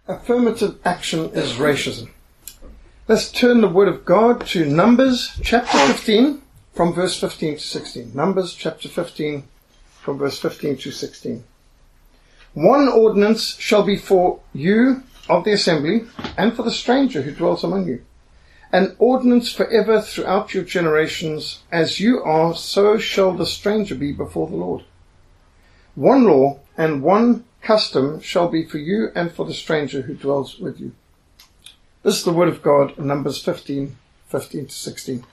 Affirmative action is racism. Let's turn the Word of God to Numbers chapter 15 from verse 15 to 16. Numbers chapter 15 from verse 15 to 16. One ordinance shall be for you of the assembly and for the stranger who dwells among you. An ordinance forever throughout your generations. As you are, so shall the stranger be before the Lord. One law and one custom shall be for you and for the stranger who dwells with you. This is the word of God in Numbers 15 to 16.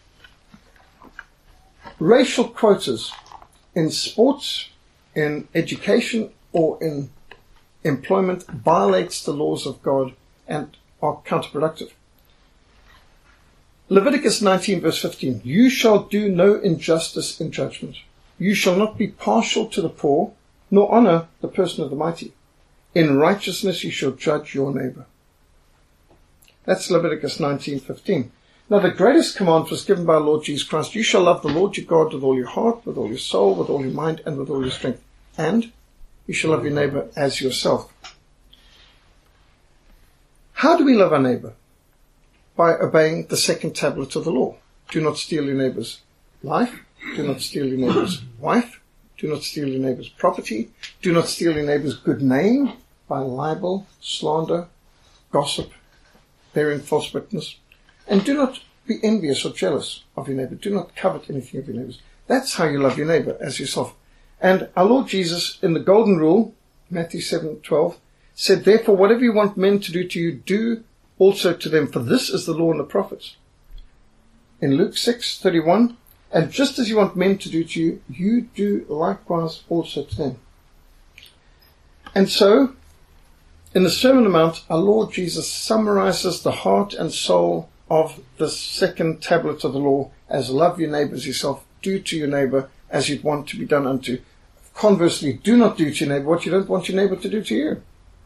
Racial quotas in sports, in education, or in employment violates the laws of God and are counterproductive. Leviticus 19 verse 15. You shall do no injustice in judgment. You shall not be partial to the poor, nor honor the person of the mighty. In righteousness you shall judge your neighbor. That's Leviticus 19:15. Now the greatest command was given by our Lord Jesus Christ. You shall love the Lord your God with all your heart, with all your soul, with all your mind, and with all your strength. And you shall love your neighbor as yourself. How do we love our neighbor? By obeying the second tablet of the law. Do not steal your neighbor's life. Do not steal your neighbor's wife. Do not steal your neighbor's property. Do not steal your neighbor's good name by libel, slander, gossip, bearing false witness. And do not be envious or jealous of your neighbor. Do not covet anything of your neighbor's. That's how you love your neighbor as yourself. And our Lord Jesus, in the Golden Rule, Matthew 7:12, said, therefore, whatever you want men to do to you, do also to them, for this is the law and the prophets. In Luke 6:31, and just as you want men to do to you, you do likewise also to them. And so, in the Sermon on the Mount, our Lord Jesus summarizes the heart and soul of the second tablet of the law as love your neighbor as yourself, do to your neighbor as you'd want to be done unto. Conversely, do not do to your neighbor what you don't want your neighbor to do to you.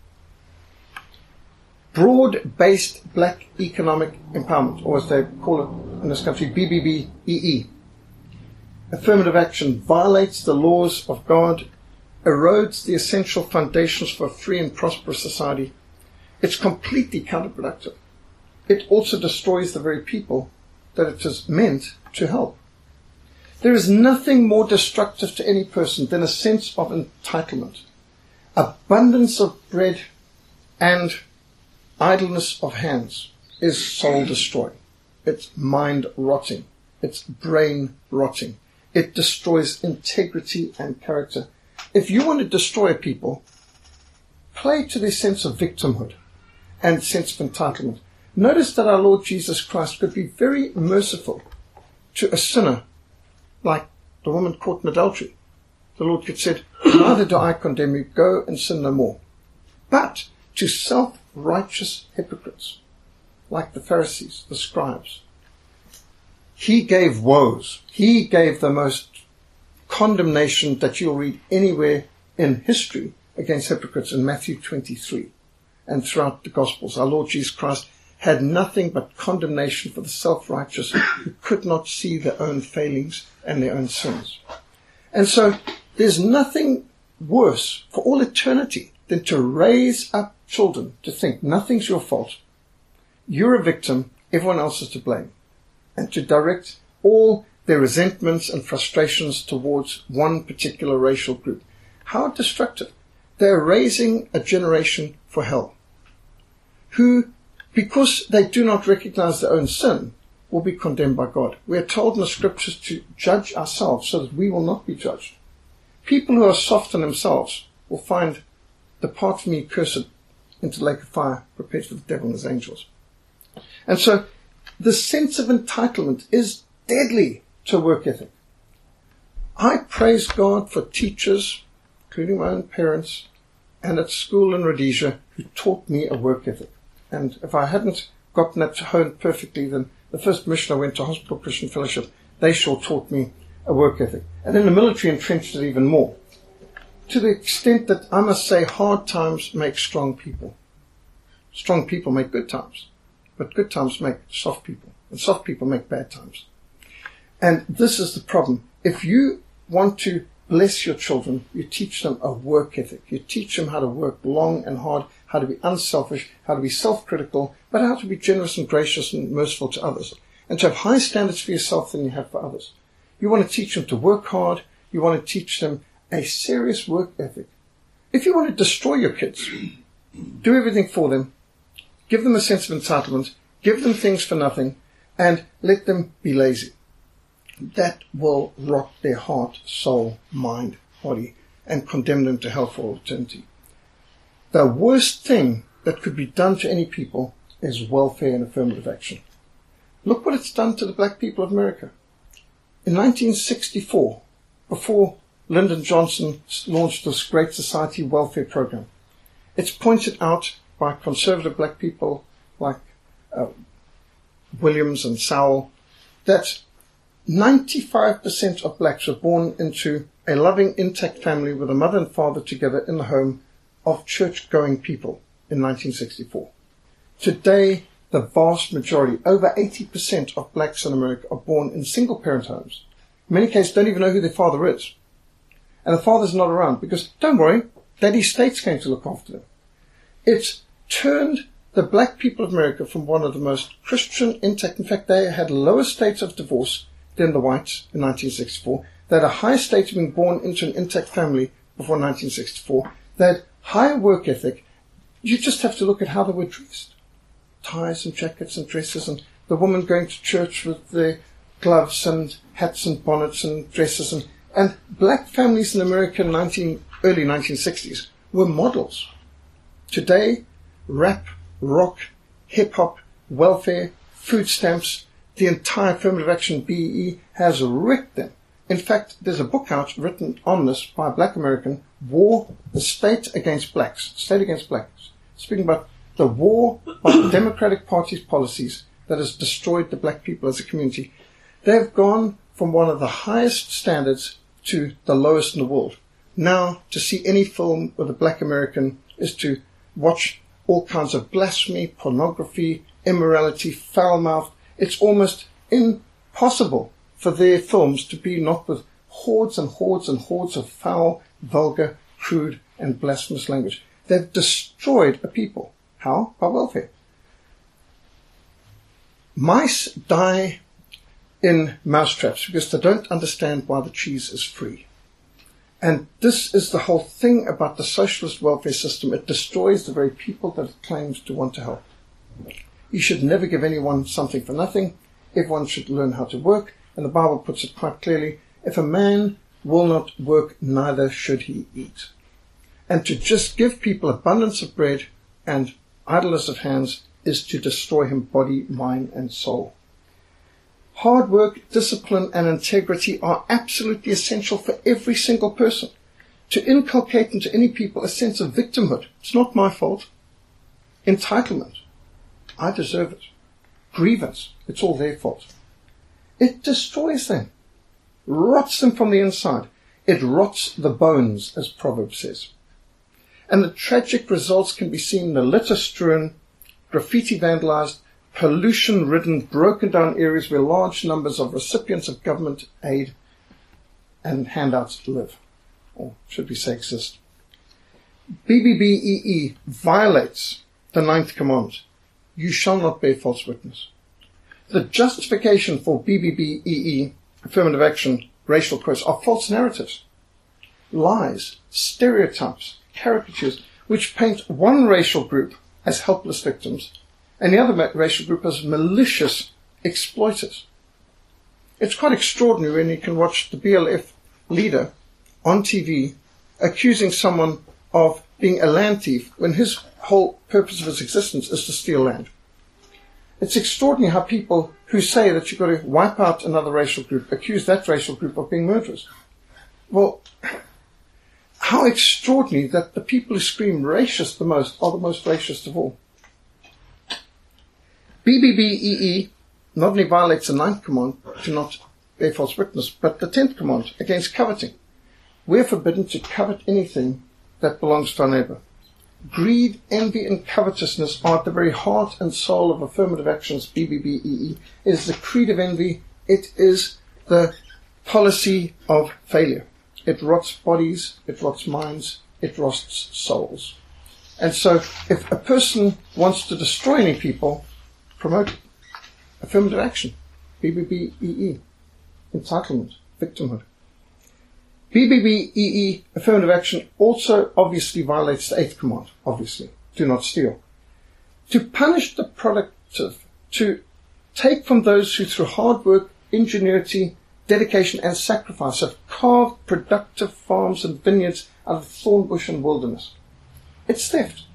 Broad-based black economic empowerment, or as they call it in this country, BBBEE. Affirmative action violates the laws of God, erodes the essential foundations for a free and prosperous society. It's completely counterproductive. It also destroys the very people that it is meant to help. There is nothing more destructive to any person than a sense of entitlement. Abundance of bread and idleness of hands is soul destroying. It's mind rotting. It's brain rotting. It destroys integrity and character. If you want to destroy a people, play to their sense of victimhood and sense of entitlement. Notice that our Lord Jesus Christ could be very merciful to a sinner like the woman caught in adultery. The Lord could have said, neither do I condemn you, go and sin no more. But to self-righteous hypocrites, like the Pharisees, the scribes, He gave woes. He gave the most condemnation that you'll read anywhere in history against hypocrites in Matthew 23 and throughout the Gospels. Our Lord Jesus Christ had nothing but condemnation for the self-righteous who could not see their own failings and their own sins. And so there's nothing worse for all eternity than to raise up children to think nothing's your fault. You're a victim, everyone else is to blame. And to direct all their resentments and frustrations towards one particular racial group. How destructive. They're raising a generation for hell, who, because they do not recognize their own sin, will be condemned by God. We are told in the scriptures to judge ourselves so that we will not be judged. People who are soft on themselves will find, depart from me, cursed, into the lake of fire prepared for the devil and his angels. And so, the sense of entitlement is deadly to work ethic. I praise God for teachers, including my own parents, and at school in Rhodesia, who taught me a work ethic. And if I hadn't gotten that honed perfectly, then the first mission I went to, Hospital Christian Fellowship, they sure taught me a work ethic. And in the military entrenched it even more. To the extent that I must say hard times make strong people. Strong people make good times. But good times make soft people. And soft people make bad times. And this is the problem. If you want to bless your children, you teach them a work ethic. You teach them how to work long and hard, how to be unselfish, how to be self-critical, but how to be generous and gracious and merciful to others, and to have higher standards for yourself than you have for others. You want to teach them to work hard. You want to teach them a serious work ethic. If you want to destroy your kids, do everything for them, give them a sense of entitlement, give them things for nothing, and let them be lazy. That will rot their heart, soul, mind, body, and condemn them to hell for all eternity. The worst thing that could be done to any people is welfare and affirmative action. Look what it's done to the black people of America. In 1964, before Lyndon Johnson launched this Great Society welfare program, it's pointed out by conservative black people like Williams and Sowell that 95% of blacks were born into a loving, intact family with a mother and father together in the home of church-going people in 1964. Today, the vast majority, over 80% of blacks in America, are born in single-parent homes. In many cases, don't even know who their father is. And the father's not around because, don't worry, Daddy State's going to look after them. It's turned the black people of America from one of the most Christian, intact, in fact, they had lower states of divorce than the whites in 1964. They had a higher state of being born into an intact family before 1964. They had higher work ethic. You just have to look at how they were dressed. Ties and jackets and dresses, and the women going to church with their gloves and hats and bonnets and dresses. And black families in America in early 1960s were models. Today, rap, rock, hip-hop, welfare, food stamps, the entire affirmative action BEE has wrecked them. In fact, there's a book out written on this by a black American, War, the State Against Blacks, State Against Blacks, speaking about the war by the Democratic Party's policies that has destroyed the black people as a community. They've gone from one of the highest standards to the lowest in the world. Now, to see any film with a black American is to watch all kinds of blasphemy, pornography, immorality, foul mouth. It's almost impossible for their films to be not with hordes and hordes and hordes of foul, vulgar, crude, and blasphemous language. They've destroyed a people. How? By welfare. Mice die in mousetraps because they don't understand why the cheese is free. And this is the whole thing about the socialist welfare system. It destroys the very people that it claims to want to help. You should never give anyone something for nothing. Everyone should learn how to work. And the Bible puts it quite clearly, if a man will not work, neither should he eat. And to just give people abundance of bread and idleness of hands is to destroy him body, mind, and soul. Hard work, discipline, and integrity are absolutely essential for every single person. To inculcate into any people a sense of victimhood. It's not my fault. Entitlement. I deserve it. Grievance. It's all their fault. It destroys them. Rots them from the inside. It rots the bones, as Proverbs says. And the tragic results can be seen in the litter-strewn, graffiti vandalized, pollution-ridden, broken-down areas where large numbers of recipients of government aid and handouts live, or should we say exist. BBBEE violates the 9th commandment. You shall not bear false witness. The justification for BBBEE, affirmative action, racial quotes, are false narratives, lies, stereotypes, caricatures, which paint one racial group as helpless victims and the other racial group as malicious exploiters. It's quite extraordinary when you can watch the BLF leader on TV accusing someone of being a land thief when his whole purpose of his existence is to steal land. It's extraordinary how people who say that you've got to wipe out another racial group accuse that racial group of being murderers. Well, how extraordinary that the people who scream racist the most are the most racist of all. BBBEE not only violates the 9th command to not bear false witness, but the 10th command against coveting. We're forbidden to covet anything that belongs to our neighbor. Greed, envy, and covetousness are at the very heart and soul of affirmative actions, BBBEE. It is the creed of envy. It is the policy of failure. it rots bodies, it rots minds, it rots souls. And so if a person wants to destroy any people, promote affirmative action, BBBEE, entitlement, victimhood. BBBEE, affirmative action, also obviously violates the 8th command, obviously, do not steal. To punish the productive, to take from those who through hard work, ingenuity, dedication and sacrifice have carved productive farms and vineyards out of thorn bush and wilderness. It's theft.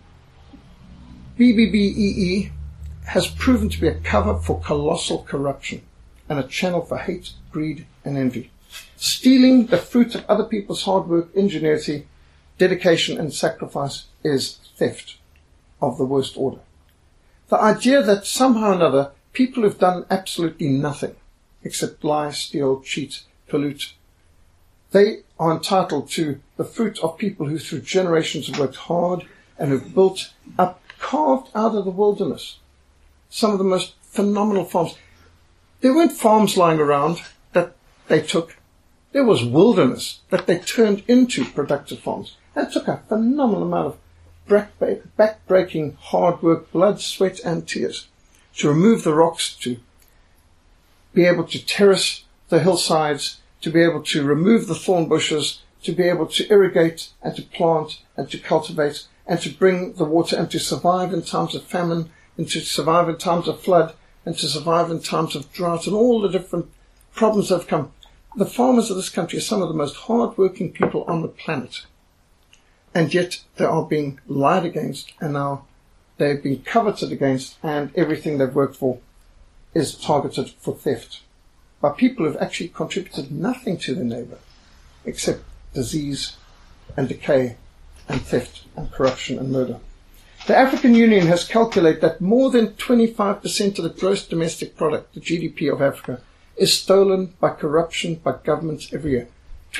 BBBEE has proven to be a cover for colossal corruption and a channel for hate, greed and envy. Stealing the fruit of other people's hard work, ingenuity, dedication and sacrifice is theft of the worst order. The idea that somehow or another people who've done absolutely nothing except lie, steal, cheat, pollute, they are entitled to the fruit of people who through generations have worked hard and have built up, carved out of the wilderness, some of the most phenomenal farms. There weren't farms lying around that they took. There was wilderness that they turned into productive farms. That took a phenomenal amount of back-breaking hard work, blood, sweat and tears to remove the rocks, to be able to terrace the hillsides, to be able to remove the thorn bushes, to be able to irrigate and to plant and to cultivate and to bring the water and to survive in times of famine and to survive in times of flood and to survive in times of drought and all the different problems that have come. The farmers of this country are some of the most hard-working people on the planet. And yet they are being lied against, and now they're being coveted against, and everything they've worked for is targeted for theft by people who have actually contributed nothing to their neighbour except disease and decay and theft and corruption and murder. The African Union has calculated that more than 25% of the gross domestic product, the GDP of Africa, is stolen by corruption by governments every year.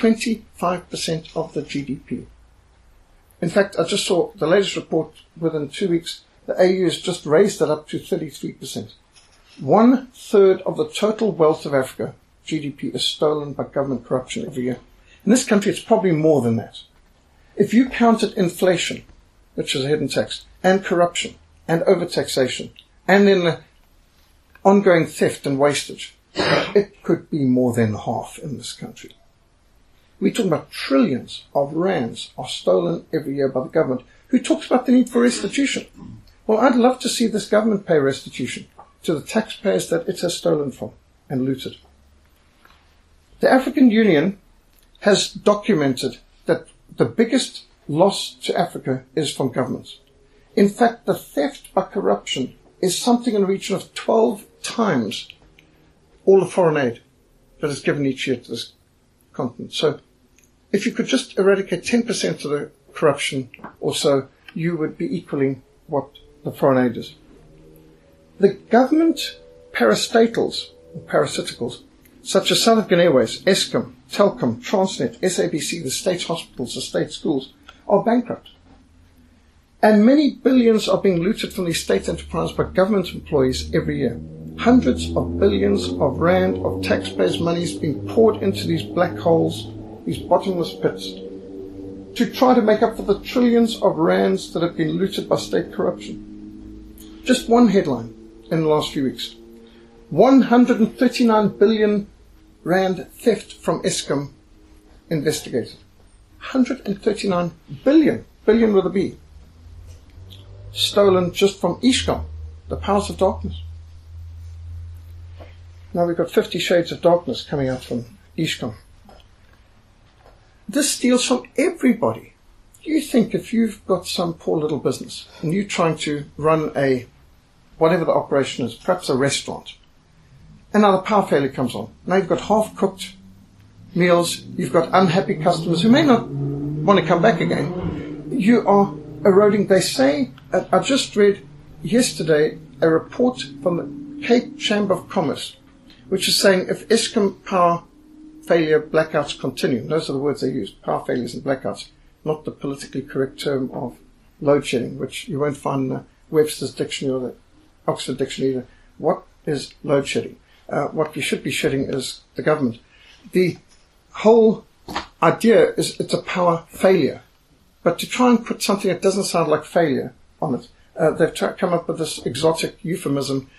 25% of the GDP. In fact, I just saw the latest report within 2 weeks, the AU has just raised that up to 33%. 1/3 of the total wealth of Africa, GDP, is stolen by government corruption every year. In this country, it's probably more than that. If you counted inflation, which is a hidden tax, and corruption, and overtaxation, and then the ongoing theft and wastage, it could be more than half in this country. We're talking about trillions of rands are stolen every year by the government, who talks about the need for restitution. Well, I'd love to see this government pay restitution to the taxpayers that it has stolen from and looted. The African Union has documented that the biggest loss to Africa is from governments. In fact, the theft by corruption is something in the region of 12 times all the foreign aid that is given each year to this continent. So if you could just eradicate 10% of the corruption or so, you would be equaling what the foreign aid is. The government parastatals, or parasiticals, such as South African Airways, Eskom, Telkom, Transnet, SABC, the state hospitals, the state schools, are bankrupt. And many billions are being looted from these state enterprises by government employees every year. Hundreds of billions of rand of taxpayers' money is being poured into these black holes, these bottomless pits, to try to make up for the trillions of rands that have been looted by state corruption. Just one headline in the last few weeks. 139 billion rand theft from Eskom investigated. 139 billion, billion with a B, stolen just from Eskom, the powers of darkness. Now we've got 50 shades of darkness coming out from Eskom. This steals from everybody. Do you think if you've got some poor little business and you're trying to run a, whatever the operation is, perhaps a restaurant, and now the power failure comes on. Now you've got half-cooked meals, you've got unhappy customers who may not want to come back again. You are eroding. They say, I just read yesterday a report from the Cape Chamber of Commerce, which is saying if Eskom power failure blackouts continue, those are the words they use, power failures and blackouts, not the politically correct term of load shedding, which you won't find in the Webster's dictionary or the Oxford dictionary either. What is load shedding? What we should be shedding is the government. The whole idea is it's a power failure. But to try and put something that doesn't sound like failure on it, they've come up with this exotic euphemism,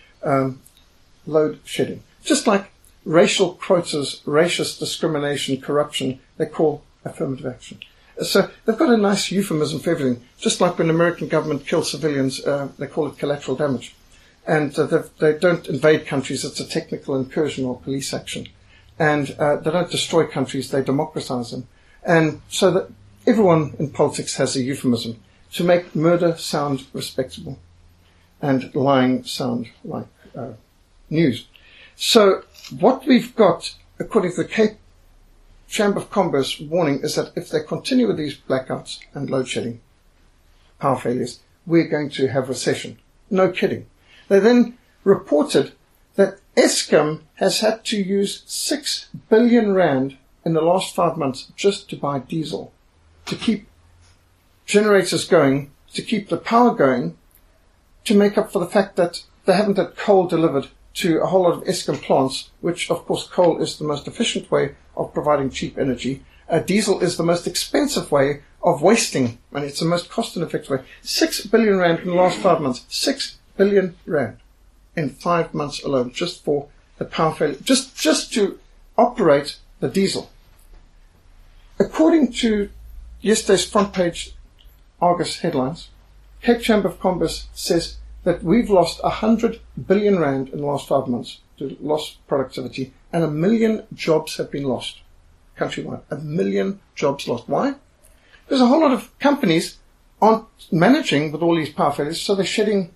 load shedding. Just like racial quotas, racist discrimination, corruption, they call affirmative action. So they've got a nice euphemism for everything. Just like when the American government kills civilians, they call it collateral damage. And they don't invade countries, it's a technical incursion or police action. And they don't destroy countries, they democratize them. And so that everyone in politics has a euphemism to make murder sound respectable and lying sound like news. So what we've got, according to the Cape Chamber of Commerce warning, is that if they continue with these blackouts and load shedding, power failures, we're going to have recession. No kidding. They then reported that Eskom has had to use 6 billion rand in the last 5 months just to buy diesel, to keep generators going, to keep the power going, to make up for the fact that they haven't had coal delivered to a whole lot of Eskom plants, which of course coal is the most efficient way of providing cheap energy. Diesel is the most expensive way of wasting money. It's the most cost-ineffective way. 6 billion rand in the last 5 months. 6 billion rand in 5 months alone, just for the power failure, just to operate the diesel. According to yesterday's front page Argus headlines, Cape Chamber of Commerce says that we've lost 100 billion rand in the last 5 months to lost productivity, and 1 million jobs have been lost countrywide. 1 million jobs lost. Why? Because a whole lot of companies aren't managing with all these power failures, so they're shedding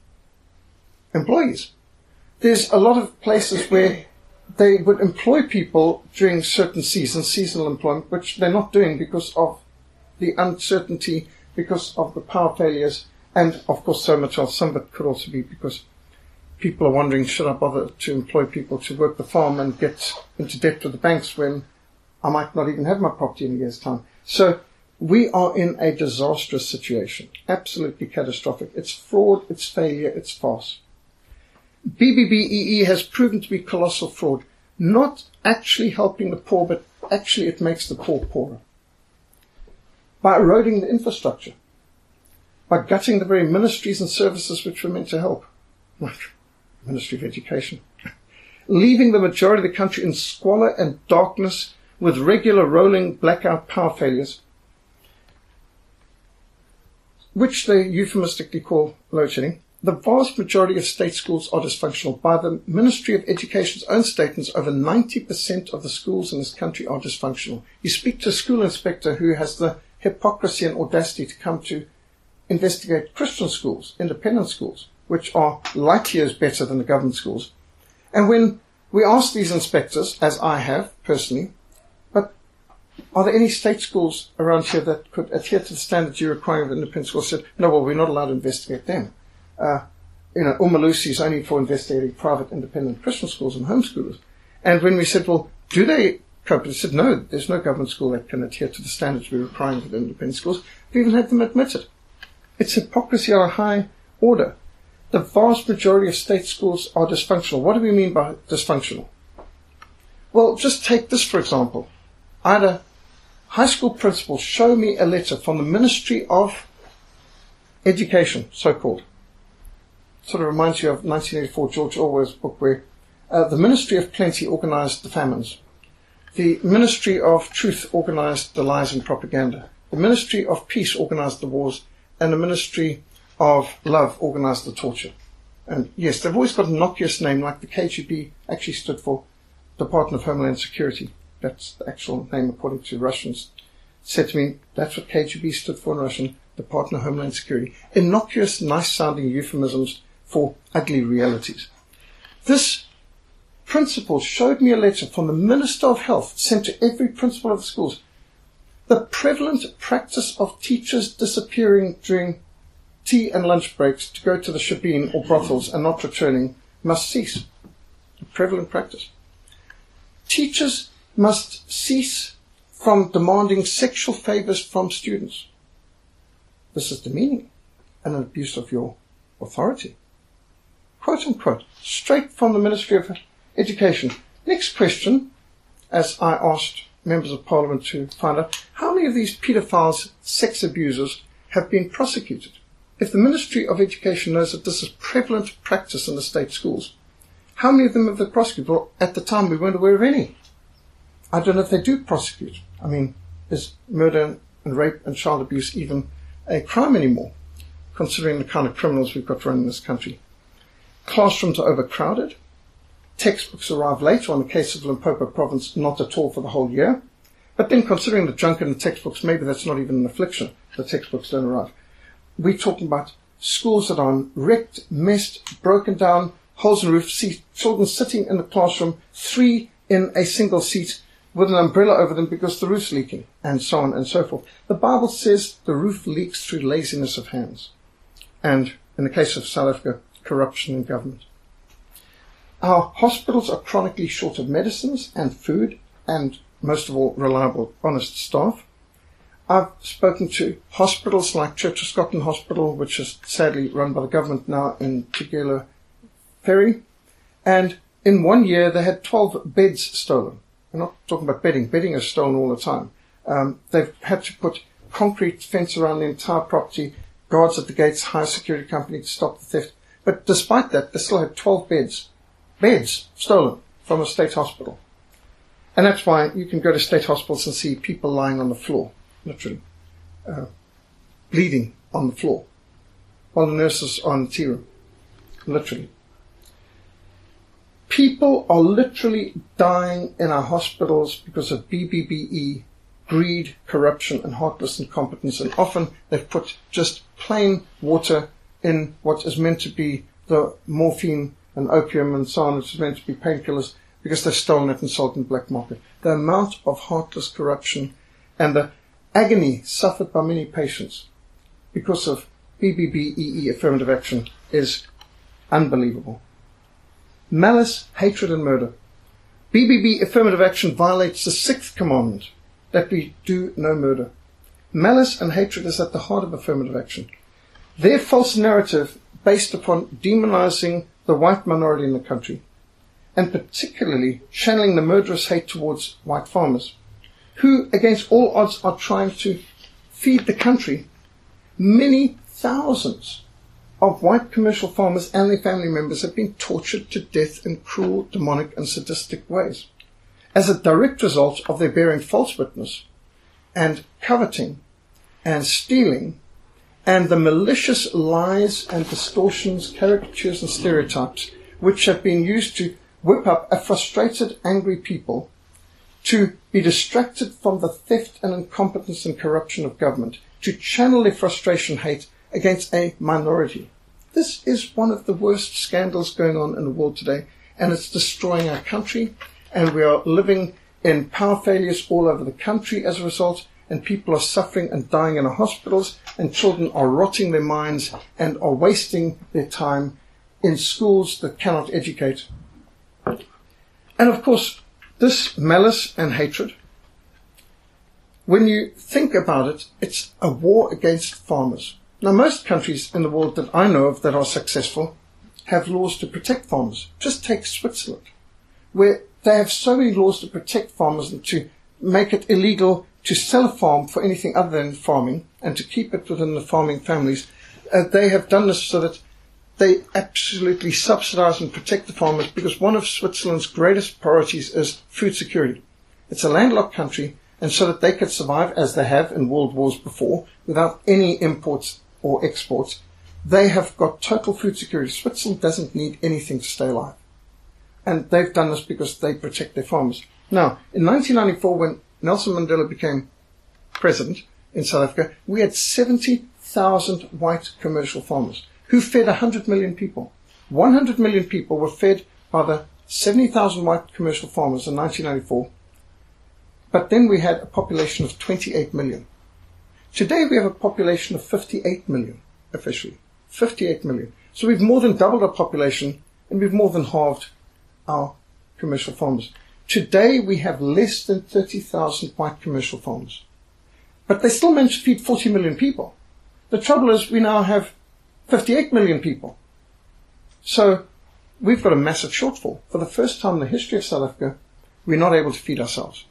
employees. There's a lot of places where they would employ people during certain seasons, seasonal employment, which they're not doing because of the uncertainty, because of the power failures, and of course so much else. Some of it could also be because people are wondering, should I bother to employ people to work the farm and get into debt with the banks when I might not even have my property in a year's time? So we are in a disastrous situation, absolutely catastrophic. It's fraud, it's failure, it's farce. BBBEE has proven to be colossal fraud, not actually helping the poor, but actually it makes the poor poorer. By eroding the infrastructure, by gutting the very ministries and services which were meant to help, like Ministry of Education, leaving the majority of the country in squalor and darkness with regular rolling blackout power failures, which they euphemistically call load shedding. The vast majority of state schools are dysfunctional. By the Ministry of Education's own statements, over 90% of the schools in this country are dysfunctional. You speak to a school inspector who has the hypocrisy and audacity to come to investigate Christian schools, independent schools, which are light years better than the government schools. And when we ask these inspectors, as I have personally, but are there any state schools around here that could adhere to the standards you're requiring of independent schools? Said, no, well, we're not allowed to investigate them. Umalusi is only for investigating private independent Christian schools and homeschoolers. And when we said, well, do they cope? They said, no, there's no government school that can adhere to the standards we're requiring of independent schools. We even had them admit it. It's hypocrisy on a high order. The vast majority of state schools are dysfunctional. What do we mean by dysfunctional? Well, just take this, for example. I had a high school principal show me a letter from the Ministry of Education, so-called. Sort of reminds you of 1984 George Orwell's book, where the Ministry of Plenty organized the famines. The Ministry of Truth organized the lies and propaganda. The Ministry of Peace organized the wars. And the Ministry of Love organized the torture. And yes, they've always got a innocuous name, like the KGB actually stood for Department of Homeland Security. That's the actual name according to Russians. Said to me, that's what KGB stood for in Russian, Department of Homeland Security. Innocuous, nice-sounding euphemisms for ugly realities. This principal showed me a letter from the Minister of Health sent to every principal of the schools. The prevalent practice of teachers disappearing during tea and lunch breaks to go to the shebeen or brothels and not returning must cease. A prevalent practice. Teachers must cease from demanding sexual favors from students. This is demeaning and an abuse of your authority. Quote unquote, straight from the Ministry of Education. Next question, as I asked members of parliament to find out how many of these paedophiles, sex abusers, have been prosecuted. If the Ministry of Education knows that this is prevalent practice in the state schools, how many of them have they prosecuted? Well, at the time we weren't aware of any. I don't know if they do prosecute. I mean, is murder and rape and child abuse even a crime anymore, considering the kind of criminals we've got running this country? Classrooms are overcrowded. Textbooks arrive later. On the case of Limpopo province, not at all for the whole year. But then considering the junk in the textbooks, maybe that's not even an affliction. The textbooks don't arrive. We're talking about schools that are wrecked, messed, broken down, holes in the roof, children sitting in the classroom, 3 in a single seat with an umbrella over them because the roof's leaking, and so on and so forth. The Bible says the roof leaks through laziness of hands. And in the case of South Africa, corruption in government. Our hospitals are chronically short of medicines and food and, most of all, reliable, honest staff. I've spoken to hospitals like Church of Scotland Hospital, which is sadly run by the government now in Tugela Ferry, and in 1 year they had 12 beds stolen. We're not talking about bedding. Bedding is stolen all the time. They've had to put concrete fence around the entire property, guards at the gates, hire a security company to stop the theft. But despite that, they still had 12 beds stolen from a state hospital. And that's why you can go to state hospitals and see people lying on the floor, literally, bleeding on the floor, while the nurses are in the tea room, literally. People are literally dying in our hospitals because of BBBE, greed, corruption, and heartless incompetence. And often they've put just plain water in what is meant to be the morphine and opium and so on, which is meant to be painkillers, because they've stolen it and sold it in the black market. The amount of heartless corruption and the agony suffered by many patients because of BBBEE affirmative action is unbelievable. Malice, hatred and murder. BBB affirmative action violates the 6th commandment, that we do no murder. Malice and hatred is at the heart of affirmative action. Their false narrative based upon demonizing the white minority in the country, and particularly channeling the murderous hate towards white farmers, who against all odds are trying to feed the country. Many thousands of white commercial farmers and their family members have been tortured to death in cruel, demonic and sadistic ways, as a direct result of their bearing false witness and coveting and stealing and the malicious lies and distortions, caricatures and stereotypes which have been used to whip up a frustrated, angry people to be distracted from the theft and incompetence and corruption of government, to channel their frustration, hate against a minority. This is one of the worst scandals going on in the world today, and it's destroying our country, and we are living in power failures all over the country as a result, and people are suffering and dying in our hospitals, and children are rotting their minds and are wasting their time in schools that cannot educate. And of course, this malice and hatred, when you think about it, it's a war against farmers. Now, most countries in the world that I know of that are successful have laws to protect farmers. Just take Switzerland, where they have so many laws to protect farmers and to make it illegal to sell a farm for anything other than farming and to keep it within the farming families. They have done this so that they absolutely subsidize and protect the farmers, because one of Switzerland's greatest priorities is food security. It's a landlocked country, and so that they could survive, as they have in world wars before, without any imports or exports, they have got total food security. Switzerland doesn't need anything to stay alive. And they've done this because they protect their farmers. Now, in 1994, when Nelson Mandela became president in South Africa, we had 70,000 white commercial farmers who fed 100 million people. 100 million people were fed by the 70,000 white commercial farmers in 1994. But then we had a population of 28 million. Today we have a population of 58 million, officially. 58 million. So we've more than doubled our population, and we've more than halved our commercial farmers. Today we have less than 30,000 white commercial farmers. But they still manage to feed 40 million people. The trouble is we now have 58 million people. So we've got a massive shortfall. For the first time in the history of South Africa, we're not able to feed ourselves.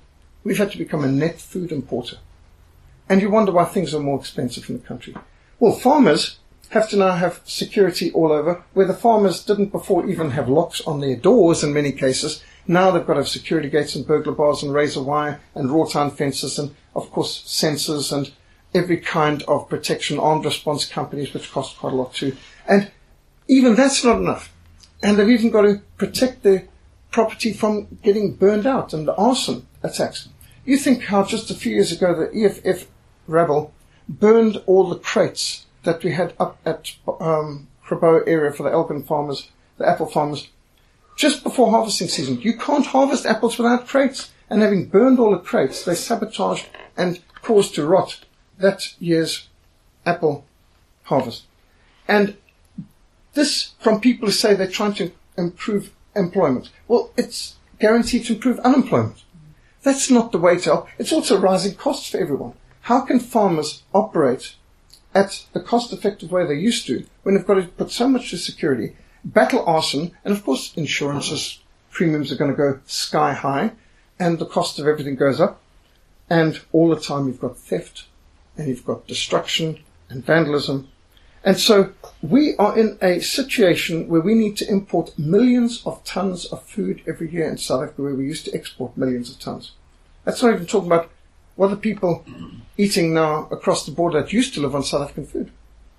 we've had to become a net food importer. And you wonder why things are more expensive in the country. Well, farmers have to now have security all over, where the farmers didn't before even have locks on their doors in many cases. Now they've got to have security gates and burglar bars and razor wire and wrought iron fences and, of course, sensors and every kind of protection, armed response companies, which cost quite a lot too. And even that's not enough. And they've even got to protect their property from getting burned out and the arson attacks. You think how just a few years ago the EFF rabble burned all the crates that we had up at Grabouw area for the Elgin farmers, the apple farmers, just before harvesting season. You can't harvest apples without crates. And having burned all the crates, they sabotaged and caused to rot that year's apple harvest. And this from people who say they're trying to improve employment. Well, it's guaranteed to improve unemployment. That's not the way to help. It's also rising costs for everyone. How can farmers operate at the cost-effective way they used to when they've got to put so much to security, battle arson, and of course insurances, premiums are going to go sky high, and the cost of everything goes up, and all the time you've got theft, and you've got destruction and vandalism. And so we are in a situation where we need to import millions of tons of food every year in South Africa, where we used to export millions of tons. That's not even talking about what are people eating now across the border that used to live on South African food.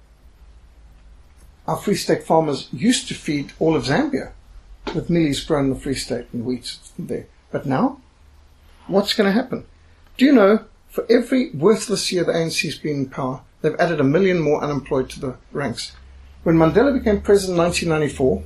Our Free State farmers used to feed all of Zambia with mealies grown in the Free State and wheat there. But now, what's going to happen? Do you know, for every worthless year the ANC's been in power, they've added 1 million more unemployed to the ranks. When Mandela became president in 1994,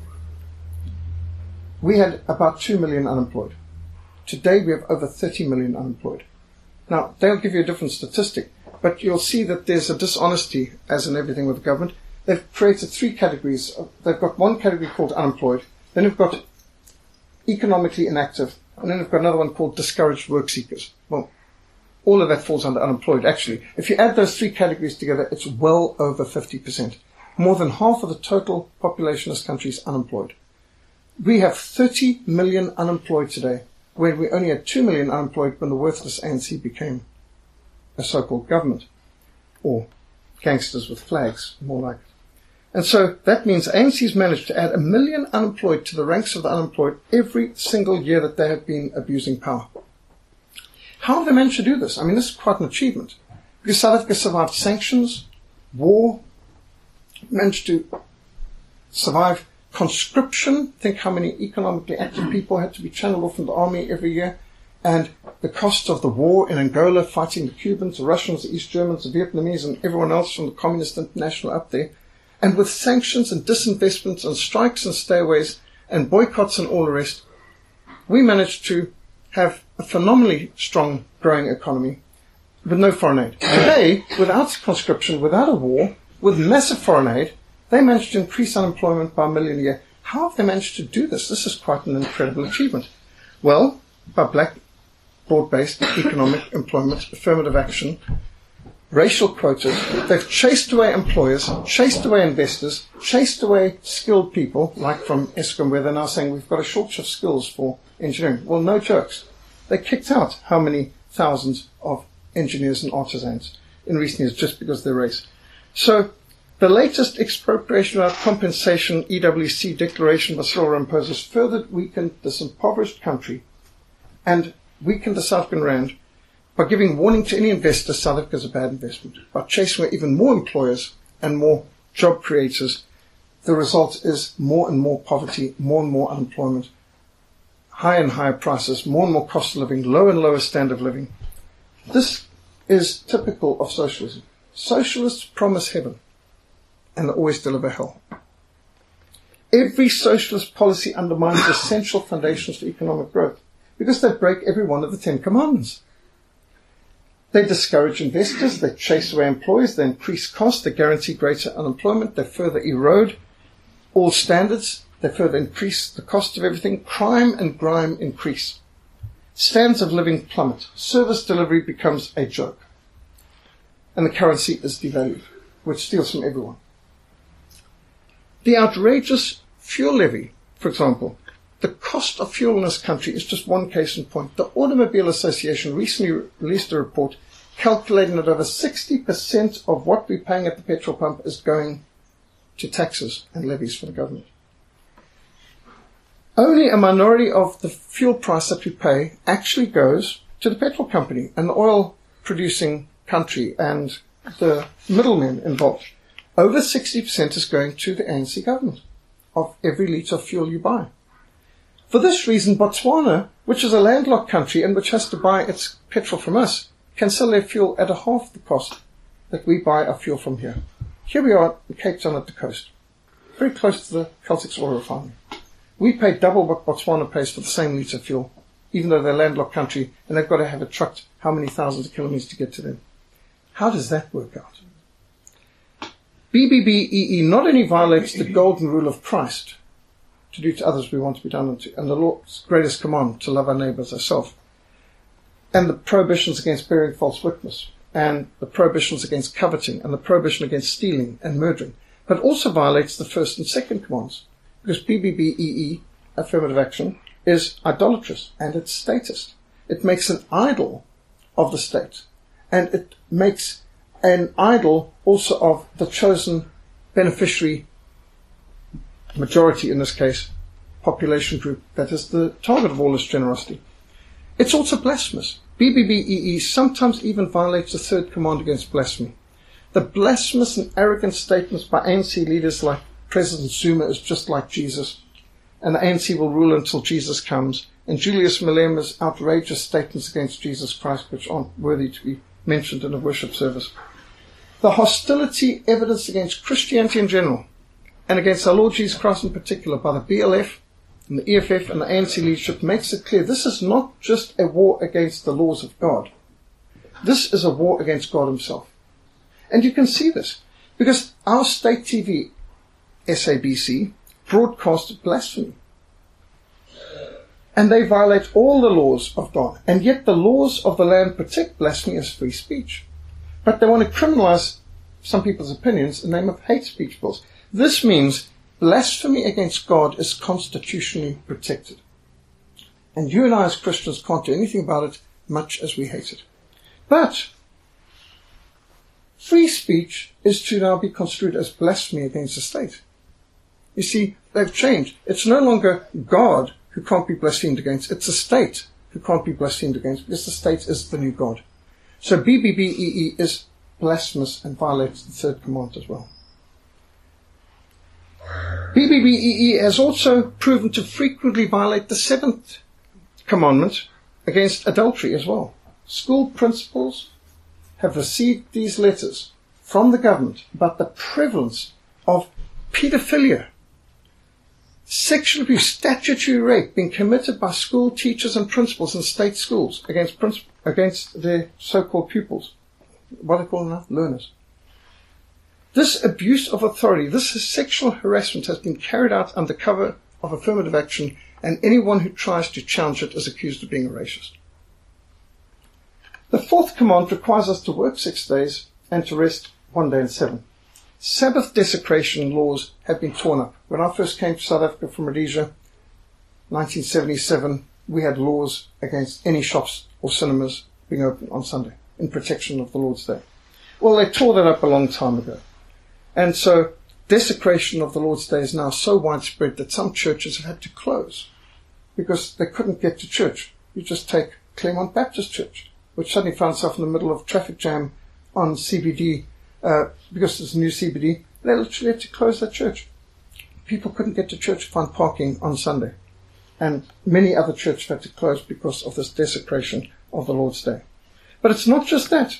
we had about 2 million unemployed. Today we have over 30 million unemployed. Now, they'll give you a different statistic, but you'll see that there's a dishonesty, as in everything with the government. They've created 3 categories. They've got one category called unemployed, then they've got economically inactive, and then they've got another one called discouraged work seekers. Well, all of that falls under unemployed, actually. If you add those 3 categories together, it's well over 50%. More than half of the total population of this country is unemployed. We have 30 million unemployed today, where we only had 2 million unemployed when the worthless ANC became a so-called government, or gangsters with flags, more like it. And so that means ANC's managed to add 1 million unemployed to the ranks of the unemployed every single year that they have been abusing power. How have they managed to do this? I mean, this is quite an achievement. Because South Africa survived sanctions, war, managed to survive conscription. Think how many economically active people had to be channeled off from the army every year. And the cost of the war in Angola, fighting the Cubans, the Russians, the East Germans, the Vietnamese, and everyone else from the Communist International up there. And with sanctions and disinvestments and strikes and stayaways and boycotts and all the rest, we managed to have a phenomenally strong growing economy with no foreign aid. Today, without conscription, without a war, with massive foreign aid, they managed to increase unemployment by 1 million a year. How have they managed to do this? This is quite an incredible achievement. Well, by black, broad-based economic employment, affirmative action, racial quotas. They've chased away employers, chased away investors, chased away skilled people, like from Eskom, where they're now saying we've got a shortage of skills for engineering. Well, no jokes. They kicked out how many thousands of engineers and artisans in recent years just because of their race. So the latest expropriation without compensation EWC declaration by Cyril Ramaphosa has further weakened this impoverished country and weakened the South African Rand by giving warning to any investor South Africa is a bad investment, by chasing away even more employers and more job creators. The result is more and more poverty, more and more unemployment, higher and higher prices, more and more cost of living, lower and lower standard of living. This is typical of socialism. Socialists promise heaven, and they always deliver hell. Every socialist policy undermines the essential foundations for economic growth because they break every one of the 10 commandments. They discourage investors, they chase away employees, they increase costs, they guarantee greater unemployment, they further erode all standards, they further increase the cost of everything. Crime and grime increase. Standards of living plummet. Service delivery becomes a joke. And the currency is devalued, which steals from everyone. The outrageous fuel levy, for example, the cost of fuel in this country is just one case in point. The Automobile Association recently released a report calculating that over 60% of what we're paying at the petrol pump is going to taxes and levies for the government. Only a minority of the fuel price that we pay actually goes to the petrol company and the oil producing country and the middlemen involved. Over 60% is going to the ANC government of every litre of fuel you buy. For this reason, Botswana, which is a landlocked country and which has to buy its petrol from us, can sell their fuel at a half the cost that we buy our fuel from here. Here we are in Cape Town at the coast, very close to the Caltex oil refinery. We pay double what Botswana pays for the same litre of fuel, even though they're a landlocked country and they've got to have it trucked how many thousands of kilometres to get to them. How does that work out? BBBEE not only violates the golden rule of Christ, to do to others we want to be done unto, and the Lord's greatest command, to love our neighbour as ourselves, and the prohibitions against bearing false witness, and the prohibitions against coveting, and the prohibition against stealing and murdering, but also violates the first and second commands, because BBBEE, affirmative action, is idolatrous and it's statist. It makes an idol of the state, and it makes an idol also of the chosen beneficiary majority, in this case, population group that is the target of all this generosity. It's also blasphemous. BBBEE sometimes even violates the third command against blasphemy. The blasphemous and arrogant statements by ANC leaders like President Zuma is just like Jesus, and the ANC will rule until Jesus comes, and Julius Malema's outrageous statements against Jesus Christ, which aren't worthy to be mentioned in a worship service. The hostility evidenced against Christianity in general, and against our Lord Jesus Christ in particular, by the BLF and the EFF and the ANC leadership makes it clear this is not just a war against the laws of God. This is a war against God himself. And you can see this, because our state TV, SABC, broadcast blasphemy. And they violate all the laws of God. And yet the laws of the land protect blasphemy as free speech. But they want to criminalize some people's opinions in the name of hate speech bills. This means blasphemy against God is constitutionally protected. And you and I as Christians can't do anything about it, much as we hate it. But free speech is to now be construed as blasphemy against the state. You see, they've changed. It's no longer God who can't be blasphemed against. It's the state who can't be blasphemed against, because the state is the new God. So BBBEE is blasphemous and violates the third command as well. BBBEE has also proven to frequently violate the seventh commandment against adultery as well. School principals have received these letters from the government about the prevalence of paedophilia, sexual abuse, statutory rape being committed by school teachers and principals in state schools against their so-called pupils. What do they call them now? Learners. This abuse of authority, this sexual harassment has been carried out under cover of affirmative action, and anyone who tries to challenge it is accused of being a racist. The fourth command requires us to work 6 days and to rest 1 day in 7. Sabbath desecration laws have been torn up. When I first came to South Africa from Rhodesia, 1977, we had laws against any shops or cinemas being open on Sunday in protection of the Lord's Day. Well, they tore that up a long time ago. And so desecration of the Lord's Day is now so widespread that some churches have had to close because they couldn't get to church. You just take Claremont Baptist Church, which suddenly found itself in the middle of traffic jam on CBD, because it's a new CBD. They literally had to close that church. People couldn't get to church to find parking on Sunday. And many other churches had to close because of this desecration of the Lord's Day. But it's not just that.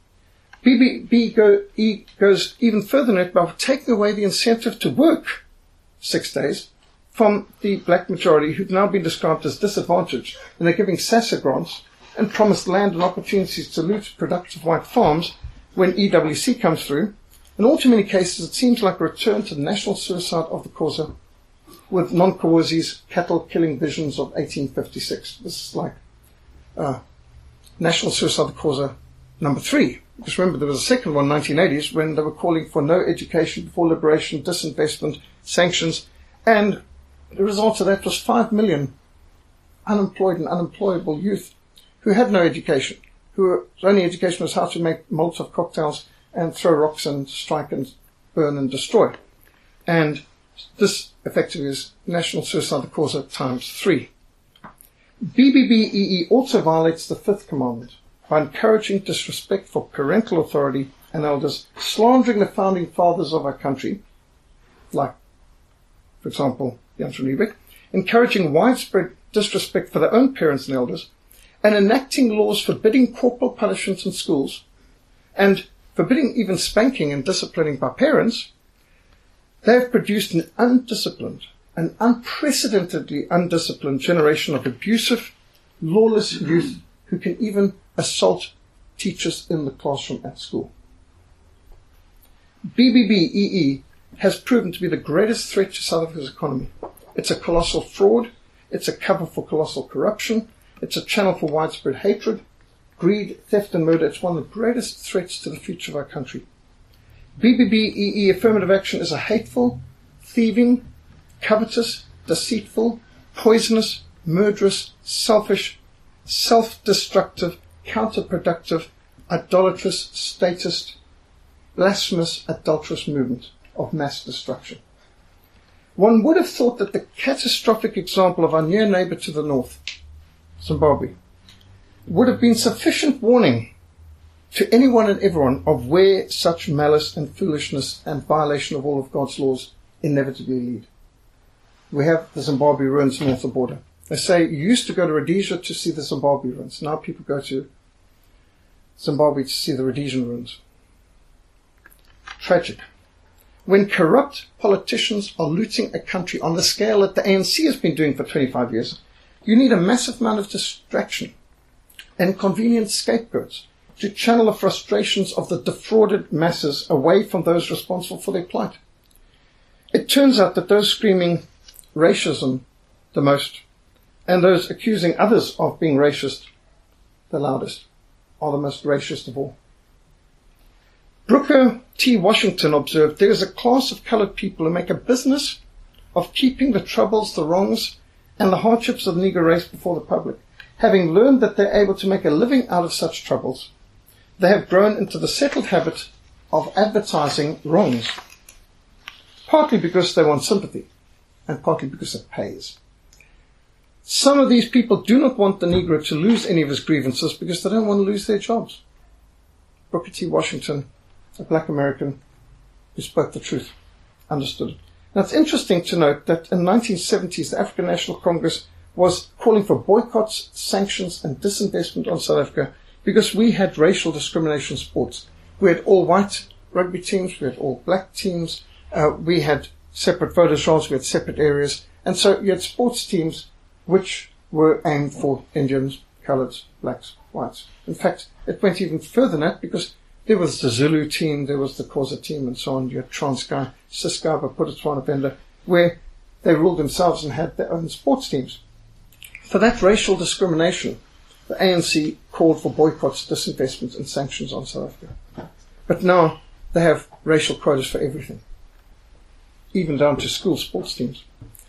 BBBEE goes even further than it by taking away the incentive to work 6 days from the black majority who've now been described as disadvantaged, and they're giving SASSA grants and promised land and opportunities to loot productive white farms when EWC comes through. In all too many cases, it seems like a return to the national suicide of the Xhosa with Nonkozi's cattle-killing visions of 1856. This is like national suicide of the Xhosa number 3. Because remember, there was a second one, 1980s, when they were calling for no education before liberation, disinvestment, sanctions, and The result of that was 5 million unemployed and unemployable youth who had no education, whose only education was how to make Molotov cocktails and throw rocks and strike and burn and destroy. And this effectively is national suicide, the cause of times 3. BBBEE also violates the 5th commandment by encouraging disrespect for parental authority and elders, slandering the founding fathers of our country, like, for example, Jan van Riebeeck, encouraging widespread disrespect for their own parents and elders, and enacting laws forbidding corporal punishments in schools, and forbidding even spanking and disciplining by parents. They have produced an undisciplined, an unprecedentedly undisciplined generation of abusive, lawless youth who can even assault teachers in the classroom at school. BBBEE has proven to be the greatest threat to South Africa's economy. It's a colossal fraud. It's a cover for colossal corruption. It's a channel for widespread hatred, greed, theft and murder. It's one of the greatest threats to the future of our country. BBBEE affirmative action is a hateful, thieving, covetous, deceitful, poisonous, murderous, selfish, self-destructive, counterproductive, idolatrous, statist, blasphemous, adulterous movement of mass destruction. One would have thought that the catastrophic example of our near neighbour to the north, Zimbabwe, would have been sufficient warning to anyone and everyone of where such malice and foolishness and violation of all of God's laws inevitably lead. We have the Zimbabwe ruins north of the border. They say you used to go to Rhodesia to see the Zimbabwe ruins. Now people go to Zimbabwe to see the Rhodesian ruins. Tragic. When corrupt politicians are looting a country on the scale that the ANC has been doing for 25 years, you need a massive amount of distraction and convenient scapegoats to channel the frustrations of the defrauded masses away from those responsible for their plight. It turns out that those screaming racism the most and those accusing others of being racist the loudest are the most racist of all. Booker T. Washington observed, there is a class of colored people who make a business of keeping the troubles, the wrongs, and the hardships of the Negro race before the public. Having learned that they're able to make a living out of such troubles, they have grown into the settled habit of advertising wrongs, partly because they want sympathy, and partly because it pays. Some of these people do not want the Negro to lose any of his grievances because they don't want to lose their jobs. Booker T. Washington, a black American who spoke the truth, understood it. Now it's interesting to note that in the 1970s, the African National Congress was calling for boycotts, sanctions and disinvestment on South Africa because we had racial discrimination in sports. We had all white rugby teams, we had all black teams, we had separate voter rolls, we had separate areas, and so you had sports teams which were aimed for Indians, coloureds, blacks, whites. In fact, it went even further than that because there was the Zulu team, there was the Xhosa team, and so on. You had Transkei, Ciskei, Putetswana Venda, where they ruled themselves and had their own sports teams. For that racial discrimination, the ANC called for boycotts, disinvestment, and sanctions on South Africa. But now they have racial quotas for everything, even down to school sports teams.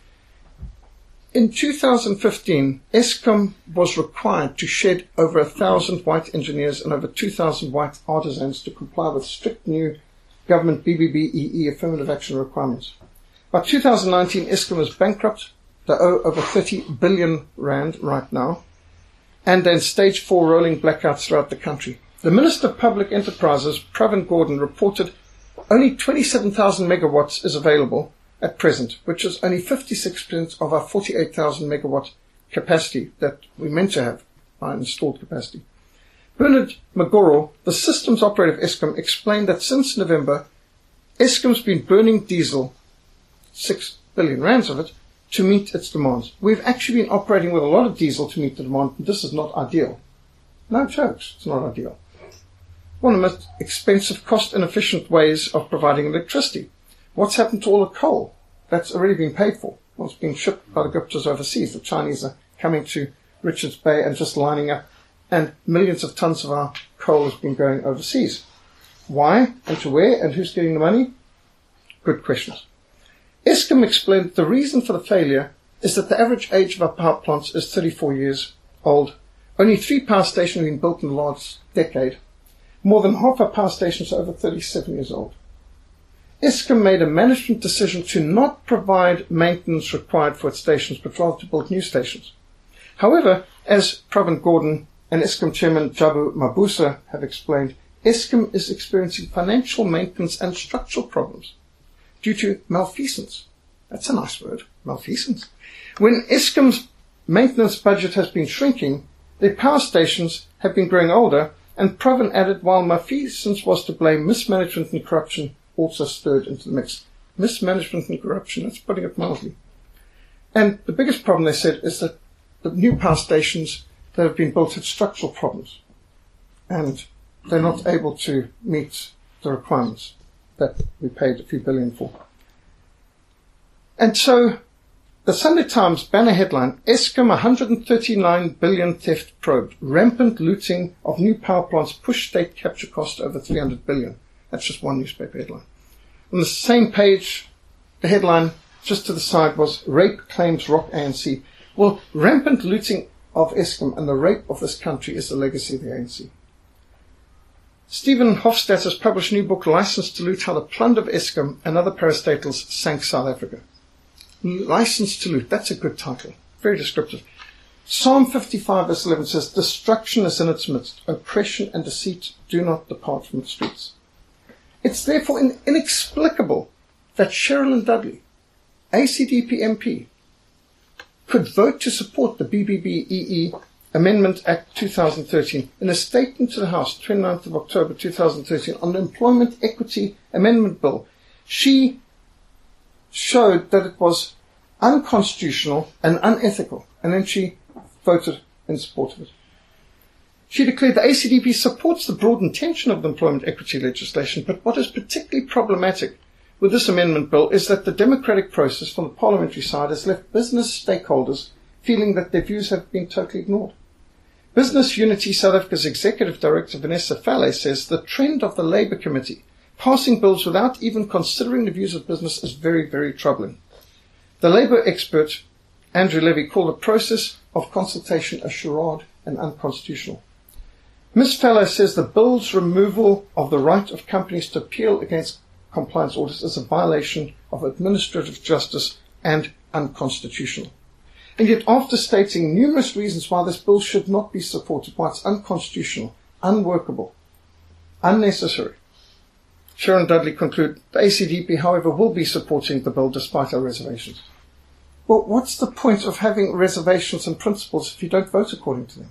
In 2015, Eskom was required to shed over 1,000 white engineers and over 2,000 white artisans to comply with strict new government BBBEE affirmative action requirements. By 2019, Eskom is bankrupt. They owe over 30 billion rand right now, and they're in stage 4 rolling blackouts throughout the country. The Minister of Public Enterprises, Pravin Gordhan, reported only 27,000 megawatts is available at present, which is only 56% of our 48,000 megawatt capacity that we meant to have, our installed capacity. Bernard Magoro, the systems operator of Eskom, explained that since November, Eskom's been burning diesel, 6 billion rands of it, to meet its demands. We've actually been operating with a lot of diesel to meet the demand, and this is not ideal. No jokes, it's not ideal. One of the most expensive, cost-inefficient ways of providing electricity. What's happened to all the coal? That's already been paid for. Well, it's being shipped by the Guptas overseas. The Chinese are coming to Richards Bay and just lining up, and millions of tons of our coal has been going overseas. Why and to where and who's getting the money? Good questions. Eskom explained that the reason for the failure is that the average age of our power plants is 34 years old. Only 3 power stations have been built in the last decade. More than half our power stations are over 37 years old. Eskom made a management decision to not provide maintenance required for its stations, but rather to build new stations. However, as Pravin Gordhan and Eskom Chairman Jabu Mabuza have explained, Eskom is experiencing financial maintenance and structural problems due to malfeasance. That's a nice word, malfeasance. When Eskom's maintenance budget has been shrinking, their power stations have been growing older, and Pravin added, while malfeasance was to blame, mismanagement and corruption also stirred into the mix. Mismanagement and corruption, that's putting it mildly. And the biggest problem, they said, is that the new power stations that have been built have structural problems, and they're not able to meet the requirements that we paid a few billion for. And so the Sunday Times banner headline, Eskom 139 billion theft probed. Rampant looting of new power plants push state capture cost over 300 billion. That's just one newspaper headline. On the same page, the headline just to the side was, Rape Claims Rock ANC. Well, rampant looting of Eskom and the rape of this country is the legacy of the ANC. Stephen Hofstad has published a new book, License to Loot, How the Plunder of Eskom and Other Parastatals Sank South Africa. License to Loot, that's a good title, very descriptive. Psalm 55 verse 11 says, Destruction is in its midst, oppression and deceit do not depart from the streets. It's therefore inexplicable that Sherilyn Dudley, ACDP MP, could vote to support the BBBEE Amendment Act 2013 in a statement to the House, 29th of October 2013, on the Employment Equity Amendment Bill. She showed that it was unconstitutional and unethical, and then she voted in support of it. She declared the ACDP supports the broad intention of the employment equity legislation, but what is particularly problematic with this amendment bill is that the democratic process from the parliamentary side has left business stakeholders feeling that their views have been totally ignored. Business Unity South Africa's Executive Director Vanessa Falle says the trend of the Labour Committee passing bills without even considering the views of business is very, very troubling. The Labour expert Andrew Levy called the process of consultation a charade and unconstitutional. Ms. Falle says the bill's removal of the right of companies to appeal against compliance orders is a violation of administrative justice and unconstitutional. And yet, after stating numerous reasons why this bill should not be supported, why it's unconstitutional, unworkable, unnecessary, Sharon Dudley concluded, the ACDP, however, will be supporting the bill despite our reservations. Well, what's the point of having reservations and principles if you don't vote according to them?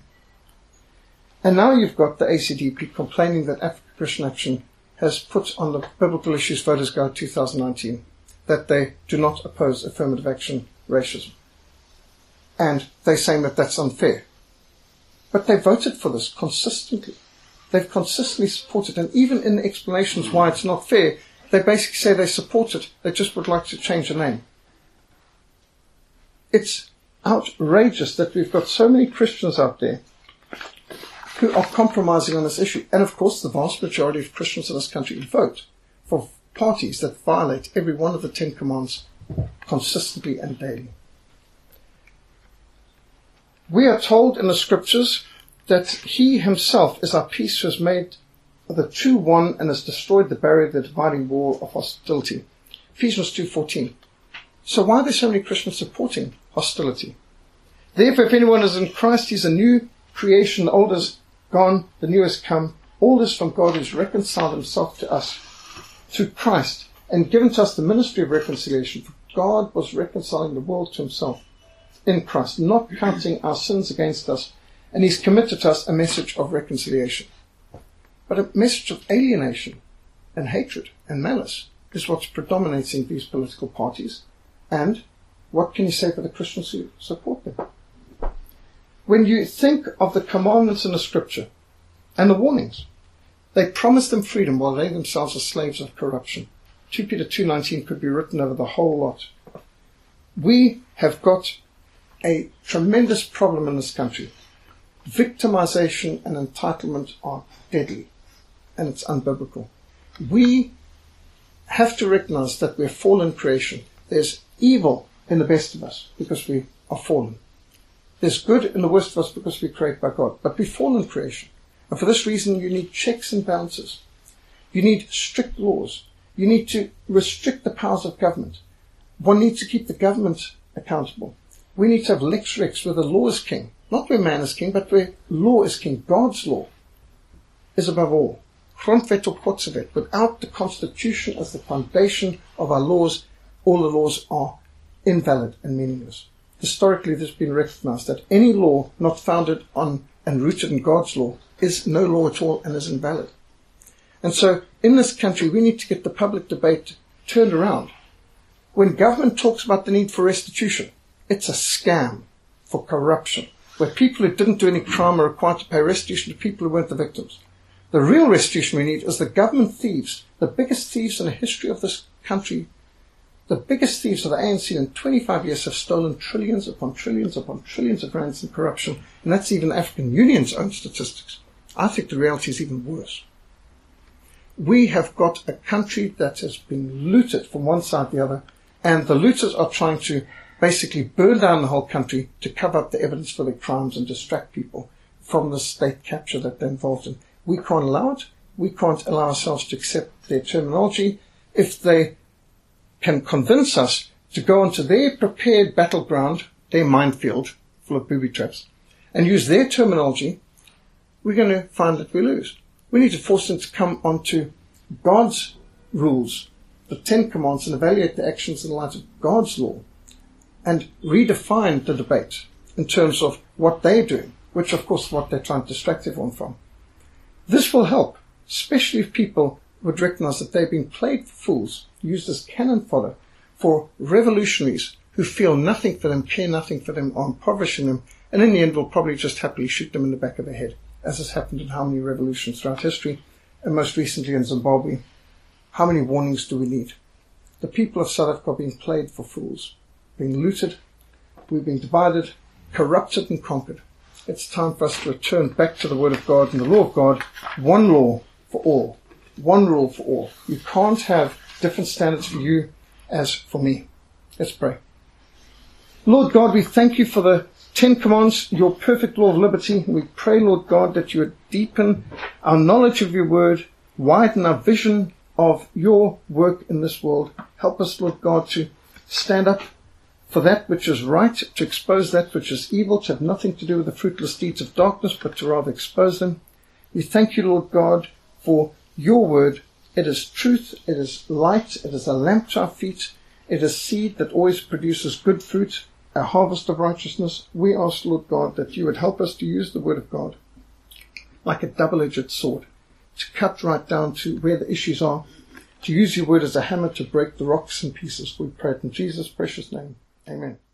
And now you've got the ACDP complaining that African Christian Action has put on the Biblical Issues Voters Guide 2019 that they do not oppose affirmative action racism. And they're saying that that's unfair. But they voted for this consistently. They've consistently supported, and even in the explanations why it's not fair, they basically say they support it, they just would like to change the name. It's outrageous that we've got so many Christians out there who are compromising on this issue. And of course, the vast majority of Christians in this country vote for parties that violate every one of the 10 commands consistently and daily. We are told in the scriptures that he himself is our peace, who has made the two one and has destroyed the barrier, the dividing wall of hostility. Ephesians 2:14. So why are there so many Christians supporting hostility? Therefore, if anyone is in Christ, he's a new creation. The old is gone, the new has come. All is from God, who's reconciled himself to us through Christ and given to us the ministry of reconciliation. For God was reconciling the world to himself in Christ, not counting our sins against us, and he's committed to us a message of reconciliation. But a message of alienation and hatred and malice is what's predominating these political parties. And what can you say for the Christians who support them? When you think of the commandments in the scripture and the warnings, they promise them freedom while they themselves are slaves of corruption. 2 Peter 2:19 could be written over the whole lot. We have got a tremendous problem in this country. Victimization and entitlement are deadly, and it's unbiblical. We have to recognize that we're fallen creation, There's evil in the best of us because we are fallen. There's good in the worst of us because we're created by God. But we're fallen creation. And for this reason, you need checks and balances. You need strict laws. You need to restrict the powers of government. One needs to keep the government accountable. We need to have lex rex where the law is king. Not where man is king, but where law is king. God's law is above all. Grondwet op God se wet. Without the Constitution as the foundation of our laws, all the laws are invalid and meaningless. Historically, this has been recognized that any law not founded on and rooted in God's law is no law at all and is invalid. And so, in this country, we need to get the public debate turned around. When government talks about the need for restitution, it's a scam for corruption, where people who didn't do any crime are required to pay restitution to people who weren't the victims. The real restitution we need is the government thieves, the biggest thieves in the history of this country. The biggest thieves of the ANC in 25 years have stolen trillions upon trillions upon trillions of rands in corruption, and that's even the African Union's own statistics. I think the reality is even worse. We have got a country that has been looted from one side to the other, and the looters are trying to basically burn down the whole country to cover up the evidence for their crimes and distract people from the state capture that they're involved in. We can't allow it. We can't allow ourselves to accept their terminology. If they can convince us to go onto their prepared battleground, their minefield full of booby traps, and use their terminology, we're going to find that we lose. We need to force them to come onto God's rules, the Ten Commandments, and evaluate the actions in the light of God's law, and redefine the debate in terms of what they're doing, which of course is what they're trying to distract everyone from. This will help, especially if people would recognize that they're being played for fools, used as cannon fodder for revolutionaries who feel nothing for them, care nothing for them, are impoverishing them, and in the end will probably just happily shoot them in the back of the head, as has happened in how many revolutions throughout history, and most recently in Zimbabwe. How many warnings do we need? The people of South Africa are being played for fools, being looted, we're being divided, corrupted and conquered. It's time for us to return back to the Word of God and the law of God, one law for all, one rule for all. You can't have different standards for you as for me. Let's pray. Lord God, we thank you for the Ten Commandments, your perfect law of liberty. We pray, Lord God, that you would deepen our knowledge of your word, widen our vision of your work in this world. Help us, Lord God, to stand up for that which is right, to expose that which is evil, to have nothing to do with the fruitless deeds of darkness, but to rather expose them. We thank you, Lord God, for your word. It is truth, it is light, it is a lamp to our feet, it is seed that always produces good fruit, a harvest of righteousness. We ask, Lord God, that you would help us to use the word of God like a double-edged sword, to cut right down to where the issues are, to use your word as a hammer to break the rocks in pieces. We pray it in Jesus' precious name. Amen.